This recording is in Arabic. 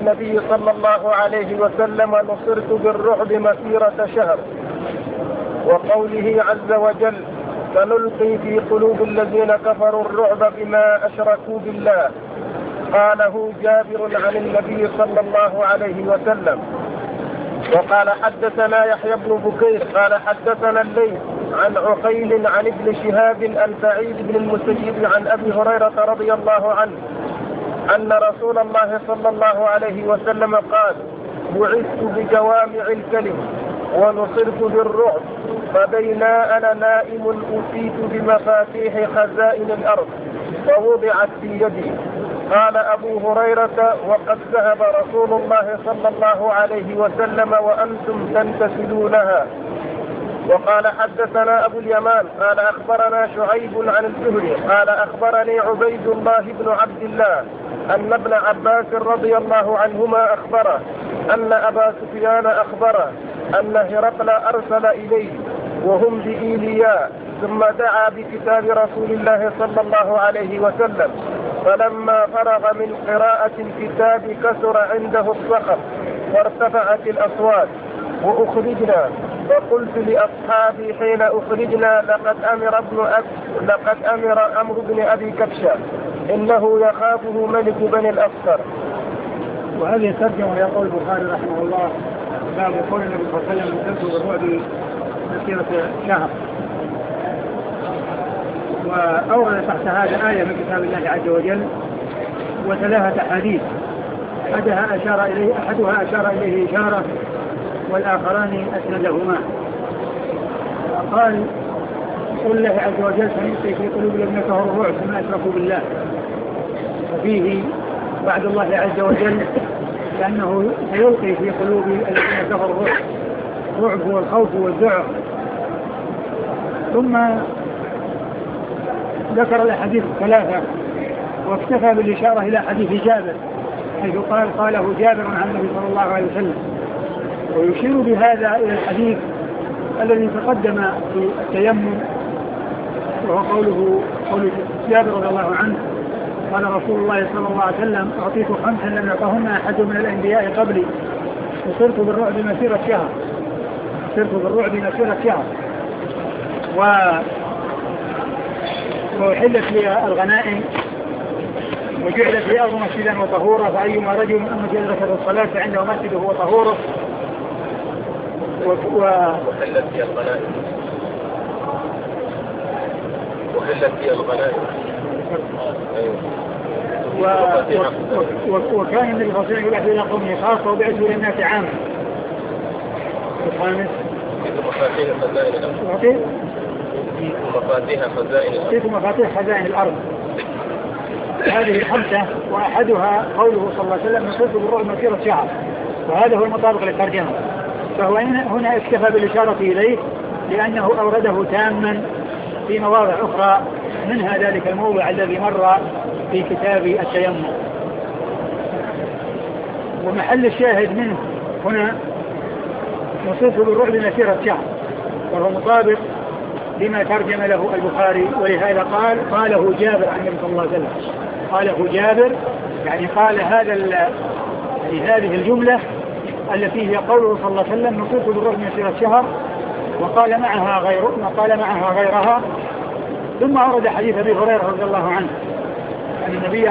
النبي صلى الله عليه وسلم: نصرت بالرعب مسيرة شهر. وقوله عز وجل: سنلقي في قلوب الذين كفروا الرعب بما أشركوا بالله. قاله جابر عن النبي صلى الله عليه وسلم. وقال: حدثنا يحيى بن بكير قال حدثنا الليث عن عقيل عن ابن شهاب عن سعيد بن المسيب عن أبي هريرة رضي الله عنه أن رسول الله صلى الله عليه وسلم قال: بعثت بجوامع الكلم ونصرت بالرعب، فبينا أنا نائم أتيت بمفاتيح خزائن الأرض فوضعت في يدي. قال أبو هريرة: وقد ذهب رسول الله صلى الله عليه وسلم وأنتم تنتسلونها. وقال: حدثنا أبو اليمان قال أخبرنا شعيب عن الزهري قال أخبرني عبيد الله بن عبد الله أن ابن عباس رضي الله عنهما أخبره أن أبا سفيان أخبره أن هرقل أرسل إليه وهم بإيلياء، ثم دعا بكتاب رسول الله صلى الله عليه وسلم، فلما فرغ من قراءة الكتاب كثر عنده الصخب وارتفعت الأصوات وأخرجنا، فقلت لأصحابي حين أخرجنا: لقد أمر عمرو بن أبي كبشة إنه يخافه ملك بني الأصفر. وهذه ترجمة يقول البخاري رحمه الله: باب قول النبي صلى الله عليه وسلم: نصرت بالرعب مسيرة شهر. وأورد تحت هذا آية من كتاب الله عز وجل وثلاثة أحاديث، أحدها أشار إليه إشارة والآخران أسندهما. قال: قل الله عز وجل: سنلقي في قلوب الذين كفروا الرعب بما أشركوا بالله. وفيه بعد الله عز وجل لأنه سيلقي في قلوب الذين كفروا الرعب والخوف والذعر. ثم ذكر الأحاديث الثلاثة واكتفى بالإشارة إلى حديث جابر حيث قاله جابر عن النبي صلى الله عليه وسلم. ويشير بهذا إلى الحديث الذي تقدم في التيمم، وهو قول جابر رضي الله عنه: قال رسول الله صلى الله عليه وسلم: أعطيت 5 لم يعطهن أحد من الأنبياء قبلي، وصرت بالرعب مسيرة شهر، وأحلت لي الغنائم، وجعلت لي أرض مسجدا وطهورا، فأيما رجل من أمتي أدركه الصلاة فعنده مسجده وطهوره. وحلت لي الغنائم. وكان النبي صلى الله عليه وسلم يبعث إلى قومه خاصة وبعث إلى الناس عامة. الخامس: مفاتيح خزائن الأرض. هذه 5، وأحدها قوله صلى الله عليه وسلم: نصرت بالرعب مسيرة شهر، وهذا هو المطابق للترجمة. فهو هنا اكتفى بالإشارة إليه لأنه أورده تاما في مواضع أخرى، منها ذلك الموضع الذي مر في كتاب التيمم. ومحل الشاهد منه هنا: نصرت بالرعب مسيرة شهر، وهو مطابق لما ترجم له البخاري. ولهذا قاله جابر عن النبي صلى الله عليه وسلم، قاله جابر يعني قال هذه الجملة التي هي قوله صلى الله عليه وسلم: نصرت بالرعب مسيرة شهر، وقال معها غيرها. ثم أورد حديث أبي هريرة رضي الله عنه عن النبي